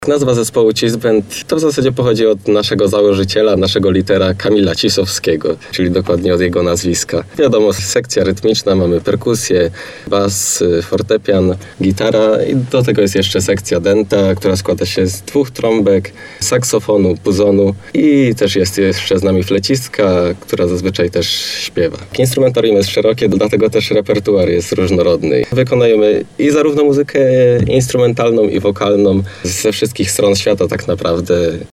Nazwa zespołu Cis Band to w zasadzie pochodzi od naszego założyciela, naszego litera Kamila Cisowskiego, czyli dokładnie od jego nazwiska. Wiadomo, sekcja rytmiczna, mamy perkusję, bas, fortepian, gitara i do tego jest jeszcze sekcja denta, która składa się z 2 trąbek, saksofonu, puzonu i też jest jeszcze z nami flecistka, która zazwyczaj też śpiewa. Instrumentarium jest szerokie, dlatego też repertuar jest różnorodny. Wykonujemy i zarówno muzykę instrumentalną i wokalną ze wszystkich stron świata tak naprawdę.